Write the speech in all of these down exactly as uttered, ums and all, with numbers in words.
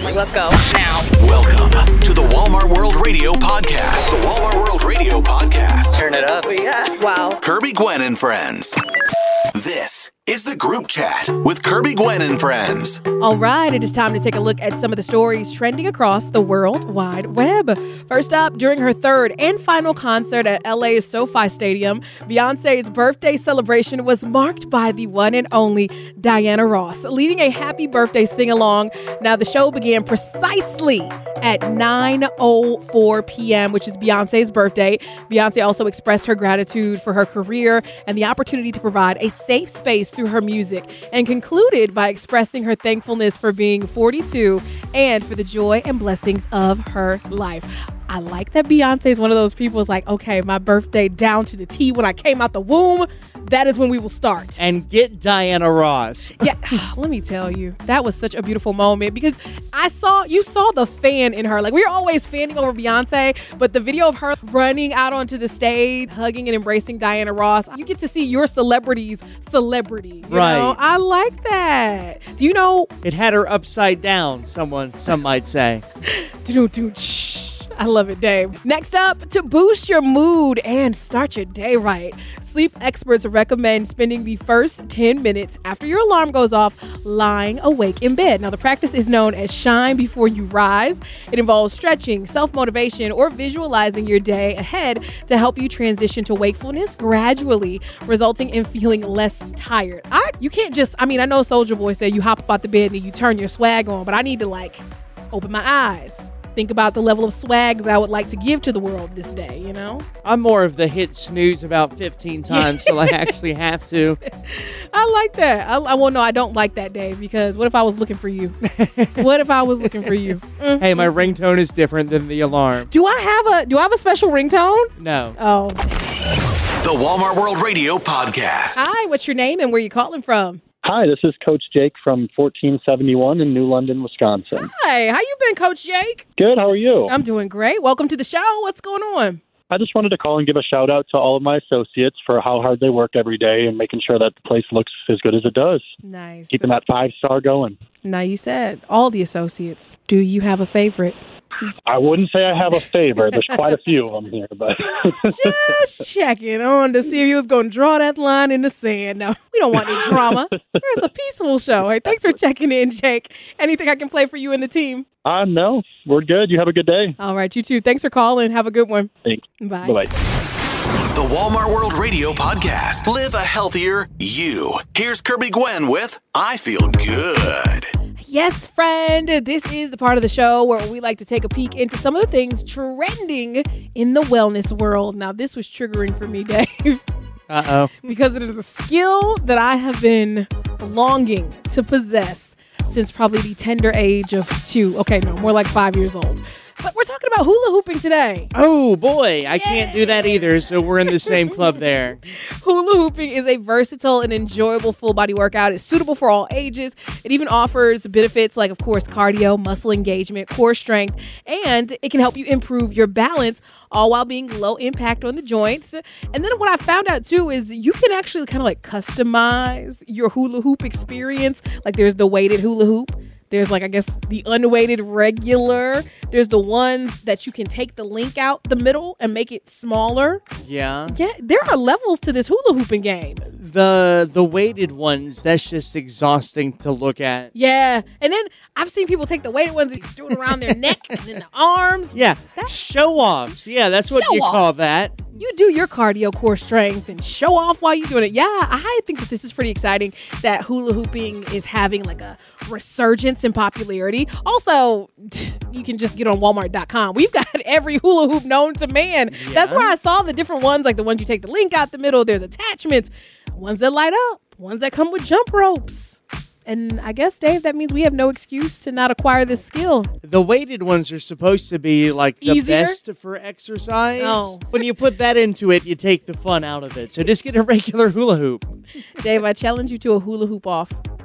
Like, let's go now. Welcome to the Walmart World Radio Podcast. The Walmart World Radio Podcast. Turn it up. Yeah. Wow. Kirby Gwen and Friends. This is the group chat with Kirby Gwen and Friends. All right, it is time to take a look at some of the stories trending across the World Wide Web. First up, during her third and final concert at L A's SoFi Stadium, Beyonce's birthday celebration was marked by the one and only Diana Ross, leading a happy birthday sing-along. Now, the show began precisely at nine oh four p.m., which is Beyonce's birthday. Beyonce also expressed her gratitude for her career and the opportunity to provide a safe space through her music, and concluded by expressing her thankfulness for being forty-two and for the joy and blessings of her life. I like that Beyonce is one of those people who's like, okay, my birthday down to the T when I came out the womb, that is when we will start. And get Diana Ross. Yeah, let me tell you, that was such a beautiful moment because I saw, you saw the fan in her. Like, we're always fanning over Beyonce, but the video of her running out onto the stage, hugging and embracing Diana Ross, you get to see your celebrity's celebrity. You right. know? I like that. Do you know? It had her upside down, someone, some might say. I love it, Dave. Next up, to boost your mood and start your day right, sleep experts recommend spending the first ten minutes after your alarm goes off lying awake in bed. Now, the practice is known as Shine Before You Rise. It involves stretching, self-motivation, or visualizing your day ahead to help you transition to wakefulness gradually, resulting in feeling less tired. I, you can't just, I mean, I know Soulja Boy said you hop up out the bed and you turn your swag on, but I need to, like, open my eyes. Think about the level of swag that I would like to give to the world this day, you know? I'm more of the hit snooze about fifteen times till I actually have to. I like that. I, I well, no, I don't like that, Dave, because what if I was looking for you? What if I was looking for you? Mm-hmm. Hey, my ringtone is different than the alarm. Do I have a do I have a special ringtone? No. Oh. The Walmart World Radio Podcast. Hi, what's your name and where you calling from? Hi, this is Coach Jake from fourteen seventy-one in New London, Wisconsin. Hi, how you been, Coach Jake? Good, how are you? I'm doing great. Welcome to the show. What's going on? I just wanted to call and give a shout out to all of my associates for how hard they work every day and making sure that the place looks as good as it does. Nice. Keeping that five star going. Now, you said all the associates. Do you have a favorite? I wouldn't say I have a favorite. There's quite a few of them here, but just checking on to see if you was going to draw that line in the sand. No, we don't want any drama. It's a peaceful show. Hey, thanks for checking in, Jake. Anything I can play for you and the team? Uh, no, we're good. You have a good day. All right, you too. Thanks for calling. Have a good one. Thanks. Bye. Bye-bye. The Walmart World Radio Podcast. Live a healthier you. Here's Kirby Gwen with I Feel Good. Yes, friend. This is the part of the show where we like to take a peek into some of the things trending in the wellness world. Now, this was triggering for me, Dave. Uh-oh. Because it is a skill that I have been longing to possess since probably the tender age of two. Okay, no, more like five years old. But we're talking about hula hooping today. Oh, boy. I can't do that either, so we're in the same club there. Hula hooping is a versatile and enjoyable full-body workout. It's suitable for all ages. It even offers benefits like, of course, cardio, muscle engagement, core strength, and it can help you improve your balance, all while being low impact on the joints. And then what I found out, too, is you can actually kind of like customize your hula hoop experience. Like there's the weighted hula hoop. There's like, I guess, the unweighted regular. There's the ones that you can take the link out the middle and make it smaller. Yeah. Yeah, there are levels to this hula hooping game. The the weighted ones, that's just exhausting to look at. Yeah. And then I've seen people take the weighted ones and do it around their neck and then the arms. Yeah. That's show-offs. Yeah, that's what you Show-off. call that. You do your cardio, core strength, and show off while you're doing it. Yeah, I think that this is pretty exciting that hula hooping is having like a resurgence in popularity. Also, you can just get on walmart dot com. We've got every hula hoop known to man. Yeah. That's where I saw the different ones, like the ones you take the link out the middle. There's attachments, ones that light up, ones that come with jump ropes. And I guess, Dave, that means we have no excuse to not acquire this skill. The weighted ones are supposed to be like the Easier? best for exercise. Oh. When you put that into it, you take the fun out of it. So just get a regular hula hoop. Dave, I challenge you to a hula hoop off.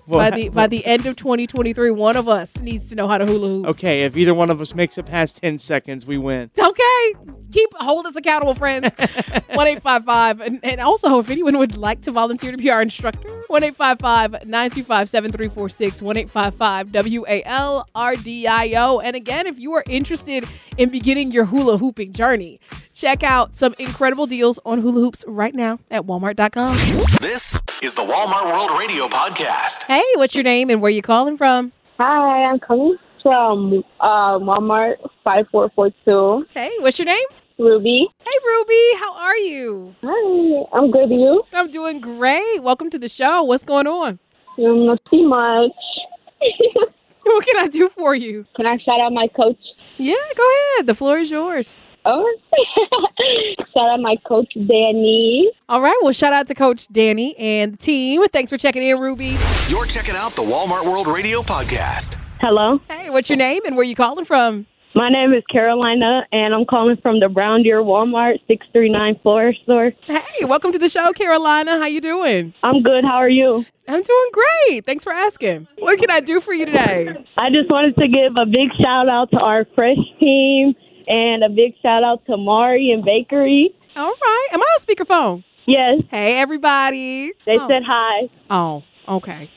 by the by the end of twenty twenty-three, one of us needs to know how to hula hoop. Okay, if either one of us makes it past ten seconds, we win. Okay. Keep hold us accountable, friends. one eight five five and, and also if anyone would like to volunteer to be our instructor, one eight five five, nine two five, seven three four six, one eight five five W A L R D I O. And again, if you are interested in beginning your hula hooping journey, check out some incredible deals on hula hoops right now at walmart dot com. This is the Walmart World Radio Podcast. Hey, what's your name and where you calling from? Hi, I'm coming from uh, Walmart five four four two. Hey, what's your name? Ruby. Hey, Ruby. How are you? Hi, I'm good. You? I'm doing great. Welcome to the show. What's going on? Um, not too much. What can I do for you? Can I shout out my coach? Yeah, go ahead. The floor is yours. Oh, shout out my coach, Danny. All right. Well, shout out to Coach Danny and the team. Thanks for checking in, Ruby. You're checking out the Walmart World Radio Podcast. Hello. Hey, what's your name and where you calling from? My name is Carolina, and I'm calling from the Brown Deer Walmart six three nine four store. Hey, welcome to the show, Carolina. How you doing? I'm good. How are you? I'm doing great. Thanks for asking. What can I do for you today? I just wanted to give a big shout out to our fresh team and a big shout out to Mari and Bakery. All right. Am I on speakerphone? Yes, Hey, everybody. they oh. said hi. Oh, okay.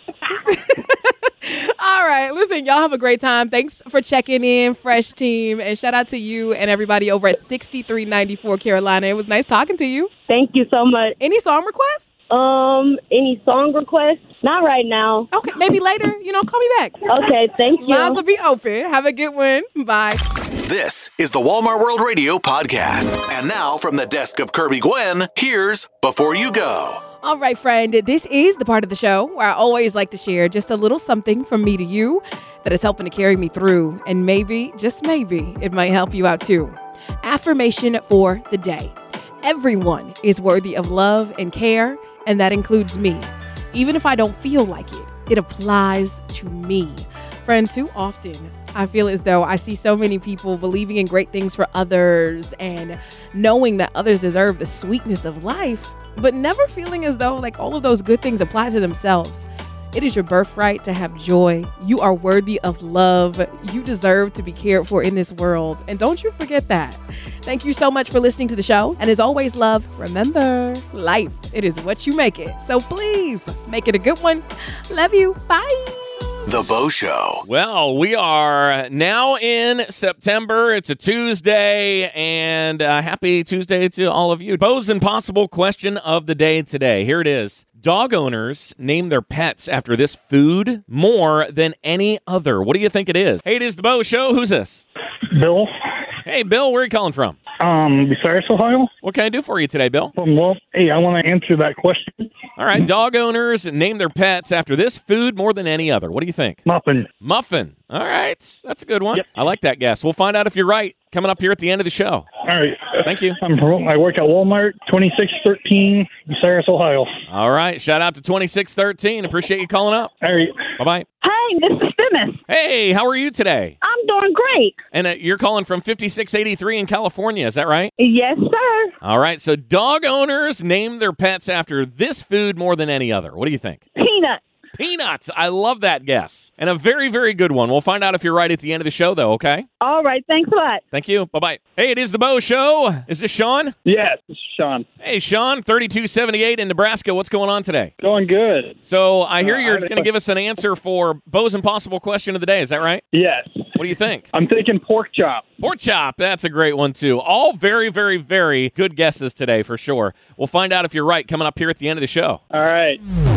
All right. Listen, y'all have a great time. Thanks for checking in, Fresh Team. And shout out to you and everybody over at sixty-three ninety-four Carolina. It was nice talking to you. Thank you so much. Any song requests? Um, any song requests? Not right now. Okay, maybe later. You know, call me back. Okay, thank you. Lines will be open. Have a good one. Bye. This is the Walmart World Radio Podcast. And now, from the desk of Kirby Gwen, here's Before You Go. All right, friend, this is the part of the show where I always like to share just a little something from me to you that is helping to carry me through. And maybe, just maybe, it might help you out too. Affirmation for the day. Everyone is worthy of love and care, and that includes me. Even if I don't feel like it, it applies to me. Friend, too often, I feel as though I see so many people believing in great things for others and knowing that others deserve the sweetness of life, but never feeling as though like all of those good things apply to themselves. It is your birthright to have joy. You are worthy of love. You deserve to be cared for in this world. And don't you forget that. Thank you so much for listening to the show. And as always, love, remember, life, it is what you make it. So please make it a good one. Love you. Bye. The Bo Show. Well, we are now in September. It's a Tuesday, and uh, happy Tuesday to all of you. Bo's Impossible question of the day today. Here it is. Dog owners name their pets after this food more than any other. What do you think it is? Hey, it is the Bo Show. Who's this? Bill, Hey, Bill, where are you calling from? um, Bucyrus, Ohio. What can I do for you today, Bill? Um, well, hey, I want to answer that question. All right, dog owners name their pets after this food more than any other. What do you think? Muffin. Muffin. All right, that's a good one. Yep. I like that guess. We'll find out if you're right coming up here at the end of the show. All right. Thank you. I'm from, I work at Walmart, twenty-six thirteen, Bucyrus, Ohio. All right, shout out to twenty-six thirteen. Appreciate you calling up. All right. Bye-bye. Hi, this is Phyllis. Hey, how are you today? I'm doing great. And uh, you're calling from fifty-six eighty-three in California, is that right? Yes, sir. All right, so dog owners name their pets after this food more than any other. What do you think? Peanut. Peanuts. I love that guess. And a very, very good one. We'll find out if you're right at the end of the show, though, okay? All right, thanks a lot. Thank you. Bye-bye. Hey, it is the Bo Show. Is this Sean? Yes, this is Sean. Hey, Sean, thirty-two seventy-eight in Nebraska. What's going on today? Going good. So I hear Uh, you're I- going to give us an answer for Bo's Impossible question of the day. Is that right? Yes. What do you think? I'm thinking pork chop. Pork chop. That's a great one, too. All very, very, very good guesses today, for sure. We'll find out if you're right coming up here at the end of the show. All right.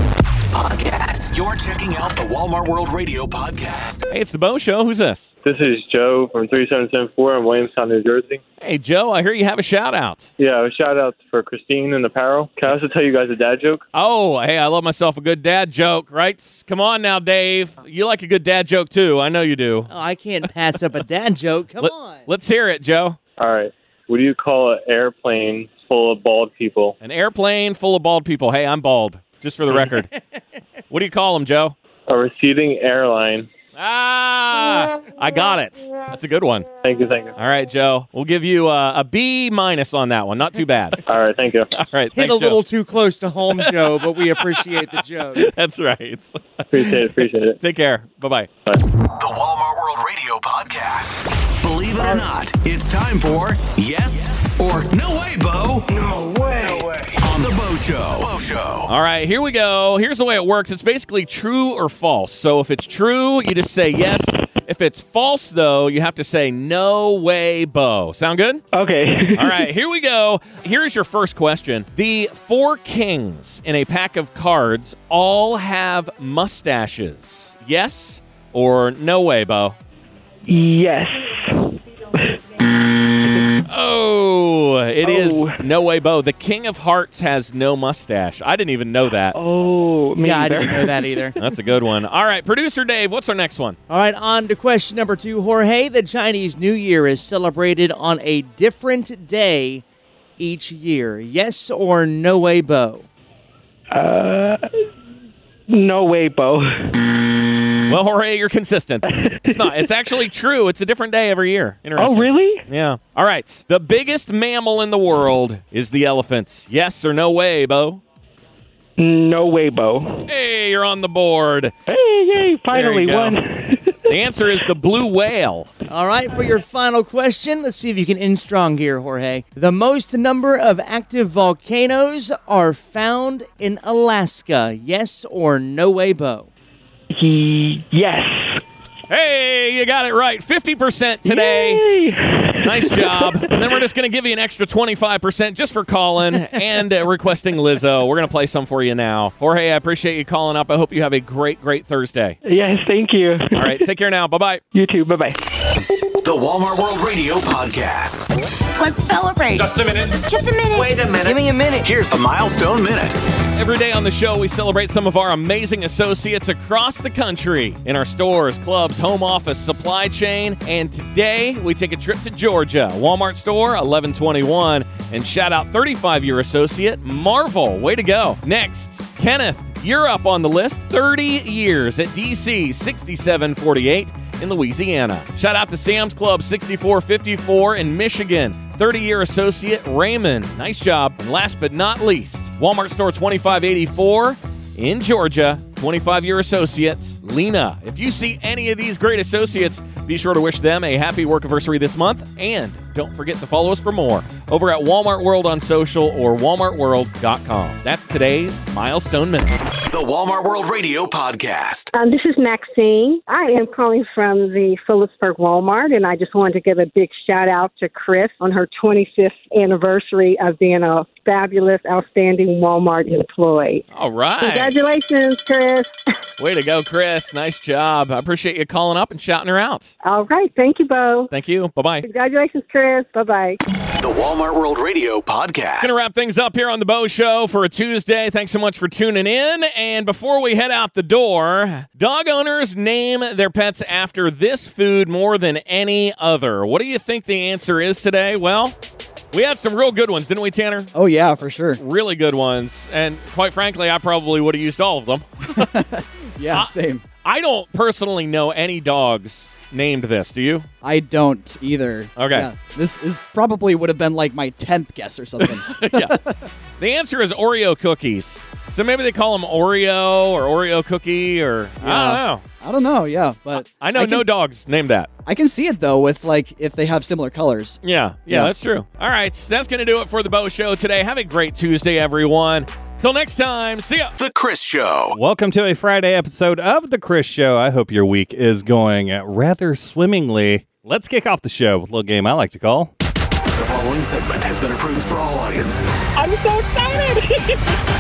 Podcast. You're checking out the Walmart World Radio Podcast. Hey, it's the Bo Show. Who's this? This is Joe from three seven seven four in Williamstown, New Jersey. Hey, Joe, I hear you have a shout-out. Yeah, a shout out for Christine in apparel. Can I also tell you guys a dad joke? Oh, hey, I love myself a good dad joke, right? Come on now, Dave. You like a good dad joke, too. I know you do. Oh, I can't pass up a dad joke. Come Let, on. Let's hear it, Joe. All right. What do you call an airplane full of bald people? An airplane full of bald people. Hey, I'm bald, just for the record. What do you call them, Joe? A receding airline. Ah, I got it. That's a good one. Thank you, thank you. All right, Joe. We'll give you uh, a B minus on that one. Not too bad. All right, thank you. All right, Hit thanks, a little Joe. too close to home, Joe, but we appreciate the joke. That's right. Appreciate it, appreciate it. Take care. Bye-bye. The Walmart World Radio Podcast. Believe it or not, it's time for Yes or No Way, Bo. No way. No way. On The Bo Show. Bo Show. All right, here we go. Here's the way it works. It's basically true or false. So if it's true, you just say yes. If it's false, though, you have to say no way, Bo. Sound good? Okay. All right, here we go. Here's your first question. The four kings in a pack of cards all have mustaches. Yes or no way, Bo? Yes. Oh, it is Oh. no way, Bo. The King of Hearts has no mustache. I didn't even know that. Oh, me Yeah, I either. didn't know that either. That's a good one. All right, producer Dave, what's our next one? All right, on to question number two. Jorge, the Chinese New Year is celebrated on a different day each year. Yes or no way, Bo? Uh, no way, Bo. Well, Jorge, you're consistent. It's not. It's actually true. It's a different day every year. Interesting. Oh, really? Yeah. All right. The biggest mammal in the world is the elephant. Yes or no way, Bo? No way, Bo. Hey, you're on the board. Hey, yay, finally There you go. won. The answer is the blue whale. All right, for your final question, let's see if you can end strong here, Jorge. The most number of active volcanoes are found in Alaska. Yes or no way, Bo? Yes. Hey, you got it right. fifty percent today. Yay. Nice job. And then we're just going to give you an extra twenty-five percent just for calling and uh, requesting Lizzo. We're going to play some for you now. Jorge, I appreciate you calling up. I hope you have a great, great Thursday. Yes, thank you. All right, take care now. Bye-bye. You too. Bye-bye. The Walmart World Radio Podcast. Let's celebrate. Just a minute. Just a minute. Wait a minute. Give me a minute. Here's a milestone minute. Every day on the show, we celebrate some of our amazing associates across the country in our stores, clubs, home office, supply chain. And today, we take a trip to Georgia. Walmart store, eleven twenty-one. And shout out thirty-five-year associate, Marvel. Way to go. Next, Kenneth, you're up on the list. thirty years at D C sixty-seven forty-eight in Louisiana. Shout out to Sam's Club sixty-four fifty-four in Michigan. thirty-year associate, Raymond. Nice job. And last but not least, Walmart store twenty-five eighty-four in Georgia. twenty-five-year associates, Lena. If you see any of these great associates, be sure to wish them a happy work anniversary this month. And don't forget to follow us for more over at Walmart World on social or walmart world dot com. That's today's Milestone Minute. The Walmart World Radio Podcast. Um, this is Maxine. I am calling from the Phillipsburg Walmart, and I just wanted to give a big shout out to Chris on her twenty-fifth anniversary of being a fabulous, outstanding Walmart employee. All right. Congratulations, Chris. Way to go, Chris. Nice job. I appreciate you calling up and shouting her out. All right. Thank you, Bo. Thank you. Bye-bye. Congratulations, Chris. Bye-bye. The Walmart World Radio Podcast. Gonna wrap things up here on the Bo Show for a Tuesday. Thanks so much for tuning in. And before we head out the door, dog owners name their pets after this food more than any other. What do you think the answer is today? Well, we had some real good ones, didn't we, Tanner? Oh, yeah, for sure. Really good ones. And quite frankly, I probably would have used all of them. Yeah, I, same. I don't personally know any dogs named this. Do you? I don't either. Okay. Yeah, this is probably would have been like my tenth guess or something. Yeah. The answer is Oreo cookies. So maybe they call them Oreo or Oreo cookie or I Yeah. don't know. I don't know, yeah, but I know I can, no dogs named that. I can see it though with like if they have similar colors. Yeah, yeah, Yeah. that's true. All right, so that's going to do it for the Bo Show today. Have a great Tuesday, everyone. Till next time, see ya. The Chris Show. Welcome to a Friday episode of The Chris Show. I hope your week is going rather swimmingly. Let's kick off the show with a little game I like to call. The following segment has been approved for all audiences. I'm so excited.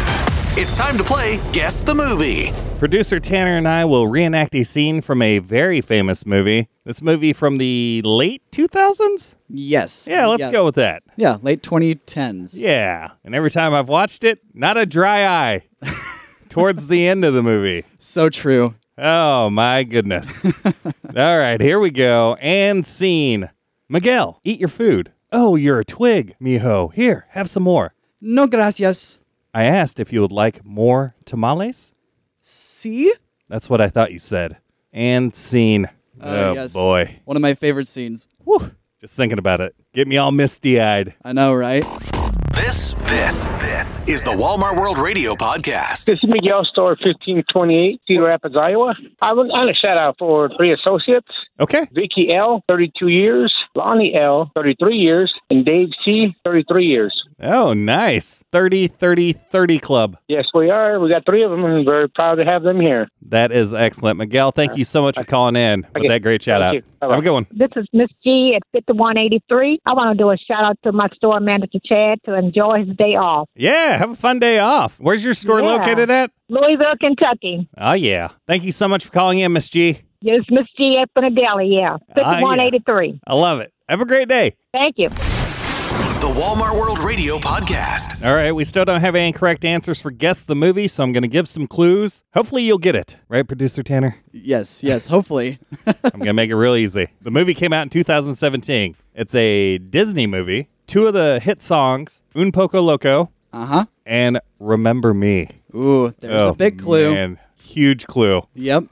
It's time to play Guess the Movie. Producer Tanner and I will reenact a scene from a very famous movie. This movie from the late two thousands? Yes. Yeah, let's go with that. Yeah, late twenty tens. Yeah, and every time I've watched it, not a dry eye towards the end of the movie. So true. Oh, my goodness. All right, here we go. And scene. Miguel, eat your food. Oh, you're a twig, mijo. Here, have some more. No gracias. I asked if you would like more tamales. See? That's what I thought you said. And scene. Uh, oh, yes. boy. One of my favorite scenes. Whew. Just thinking about it. Get me all misty-eyed. I know, right? This, this, is the Walmart World Radio Podcast. This is Miguel, store fifteen twenty-eight, Cedar Rapids, Iowa. I want a shout out for three associates. Okay. Vicky L, thirty-two years, Lonnie L, thirty-three years, and Dave C, thirty-three years. Oh, nice. thirty, thirty, thirty club. Yes, we are. We got three of them, and very proud to have them here. That is excellent. Miguel, thank you so much for calling in with Okay. that great shout Thank out. you. Bye-bye. Have a good one. This is Miss G at fifty-one eighty-three. I want to do a shout out to my store manager, Chad, to enjoy his day off. Yeah, have a fun day off. Where's your store Yeah. located at? Louisville, Kentucky. Oh, yeah. Thank you so much for calling in, Miss G. Yes, Miss G at Philadelphia, yeah. fifty-one eighty-three. I love it. Have a great day. Thank you. The Walmart World Radio Podcast. All right, we still don't have any correct answers for Guess the Movie, so I'm going to give some clues. Hopefully you'll get it. Right, Producer Tanner? Yes, yes, hopefully. I'm going to make it real easy. The movie came out in two thousand seventeen. It's a Disney movie. Two of the hit songs, Un Poco Loco Uh-huh. and Remember Me. Ooh, there's Oh, a big clue. Man, huge clue. Yep.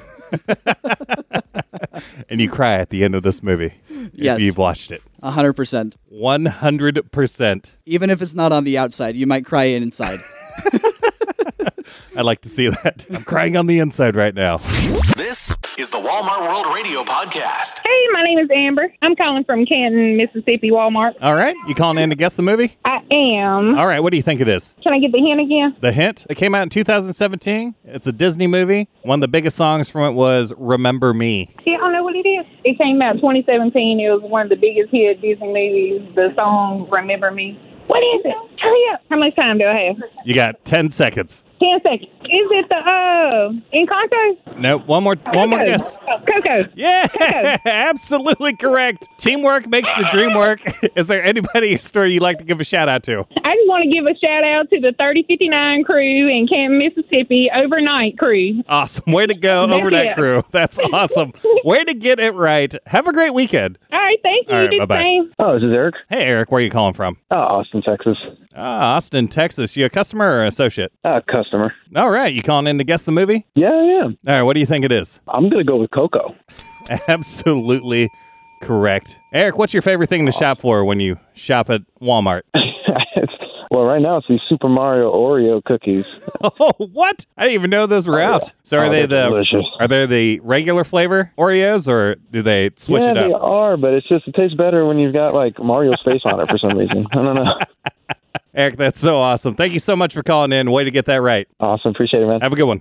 And you cry at the end of this movie Yes. if you've watched it. one hundred percent. one hundred percent. Even if it's not on the outside, you might cry inside. I'd like to see that. I'm crying on the inside right now. This is the Walmart World Radio Podcast. Hey, my name is Amber. I'm calling from Canton, Mississippi Walmart. All right, you calling in to guess the movie? I am. All right, what do you think it is? Can I get the hint again? The hint? It came out in two thousand seventeen. It's a Disney movie. One of the biggest songs from it was Remember Me. See, I don't know what it is. It came out twenty seventeen. It was one of the biggest hit Disney movies. The song Remember Me. What is it? Hurry up. How much time do I have? You got ten seconds. Ten seconds. Is it the, uh, Encanto? No, one more one more Coco. guess. Oh, Coco. Yeah, Coco. absolutely correct. Teamwork makes the dream work. Is there anybody in your store you'd like to give a shout out to? I just want to give a shout out to the thirty fifty-nine crew in Canton, Mississippi, overnight crew. Awesome. Way to go, That's overnight it. crew. That's awesome. Way to get it right. Have a great weekend. All right, thank you. All right, Do the bye-bye. same. Oh, this is Eric. Hey, Eric, where are you calling from? Oh, Austin, Texas. Ah, Austin, Texas. You a customer or associate? Uh, customer. All right. You calling in to guess the movie? Yeah, I am. All right. What do you think it is? I'm going to go with Coco. Absolutely correct. Eric, what's your favorite thing to shop for when you shop at Walmart? Well, right now it's these Super Mario Oreo cookies. Oh, what? I didn't even know those were out. So are Oh, they they're the delicious. are they the regular flavor Oreos or do they switch yeah, it they up? are, but it's just, it tastes better when you've got, like, Mario's face on it for some reason. I don't know. Eric, that's so awesome. Thank you so much for calling in. Way to get that right. Awesome. Appreciate it, man. Have a good one.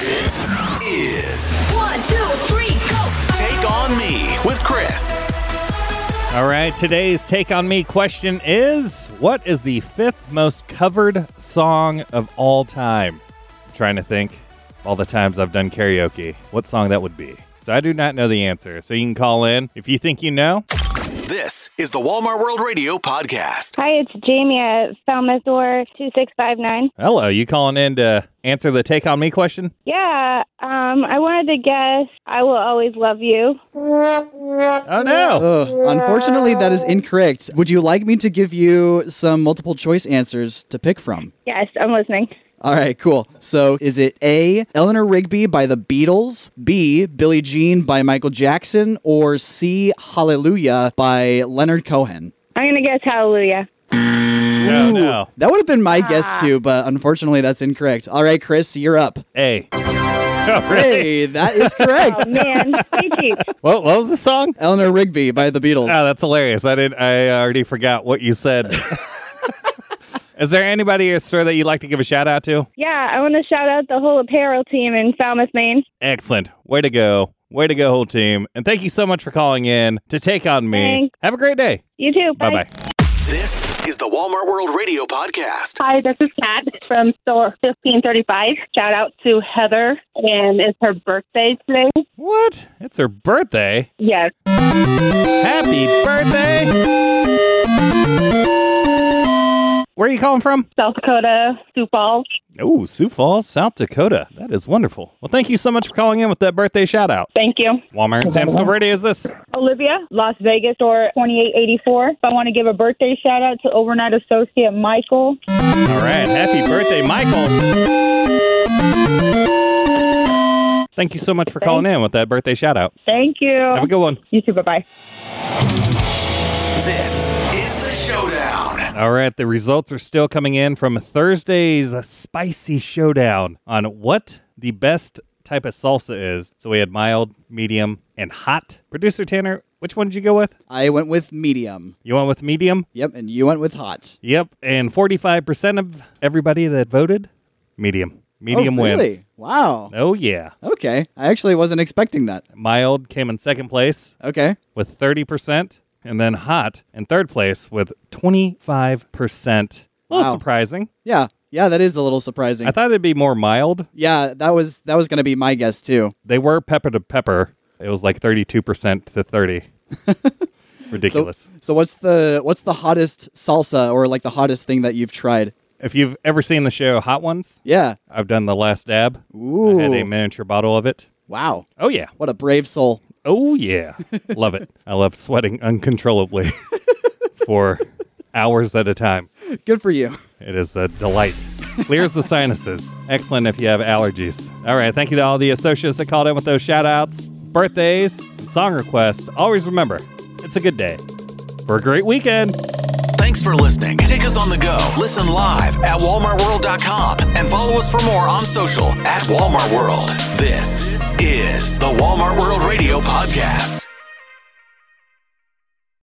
Is One, two, three, go! Take On Me with Chris. All right, today's Take On Me question is, what is the fifth most covered song of all time? I'm trying to think all the times I've done karaoke, what song that would be. So I do not know the answer. So you can call in if you think you know. This is the Walmart World Radio Podcast. Hi, it's Jamie at Falmouth Door two six five nine. Hello, you calling in to answer the Take On Me question? Yeah, um, I wanted to guess I Will Always Love You. Oh, no. Ugh, unfortunately, that is incorrect. Would you like me to give you some multiple choice answers to pick from? Yes, I'm listening. All right, cool. So is it A, Eleanor Rigby by the Beatles, B, Billie Jean by Michael Jackson, or C, Hallelujah by Leonard Cohen? I'm going to guess Hallelujah. No, no. That would have been my guess too, but unfortunately that's incorrect. All right, Chris, you're up. A. Oh, really? Hey, that is correct. Oh, man. Thank you. What, what was the song? Eleanor Rigby by the Beatles. Oh, that's hilarious. I didn't. I already forgot what you said. Is there anybody in your store that you'd like to give a shout out to? Yeah, I want to shout out the whole apparel team in Falmouth, Maine. Excellent. Way to go. Way to go, whole team. And thank you so much for calling in to Take On Me. Thanks. Have a great day. You too. Bye. Bye-bye. This is the Walmart World Radio Podcast. Hi, this is Kat from store fifteen thirty-five. Shout out to Heather, and it's her birthday today. What? It's her birthday? Yes. Happy birthday! Where are you calling from? South Dakota, Sioux Falls. Oh, Sioux Falls, South Dakota. That is wonderful. Well, thank you so much for calling in with that birthday shout out. Thank you. Walmart and Sam's Club Radio is this? Olivia, Las Vegas, store twenty-eight eighty-four. I want to give a birthday shout out to overnight associate Michael. All right. Happy birthday, Michael. Thank you so much for calling in with that birthday shout out. Thank you. Have a good one. You too. Bye-bye. This is the showdown. All right, the results are still coming in from Thursday's spicy showdown on what the best type of salsa is. So we had mild, medium, and hot. Producer Tanner, which one did you go with? I went with medium. You went with medium? Yep, and you went with hot. Yep, and forty-five percent of everybody that voted, medium. Medium oh, really? wins. Wow. Oh, yeah. Okay. I actually wasn't expecting that. Mild came in second place. Okay. With thirty percent. And then hot in third place with twenty-five percent. A little Wow. surprising. Yeah. Yeah, that is a little surprising. I thought it'd be more mild. Yeah, that was that was going to be my guess too. They were pepper to pepper. It was like thirty-two percent to thirty. Ridiculous. So, so what's the what's the hottest salsa or like the hottest thing that you've tried? If you've ever seen the show Hot Ones, Yeah. I've done the last dab. Ooh. I had a miniature bottle of it. Wow. Oh, yeah. What a brave soul. Oh, yeah. Love it. I love sweating uncontrollably for hours at a time. Good for you. It is a delight. Clears the sinuses. Excellent if you have allergies. All right. Thank you to all the associates that called in with those shout outs, birthdays, and song requests. Always remember, it's a good day for a great weekend. Thanks for listening. Take us on the go. Listen live at walmart world dot com and follow us for more on social at Walmart World. This is the Walmart World Radio Podcast.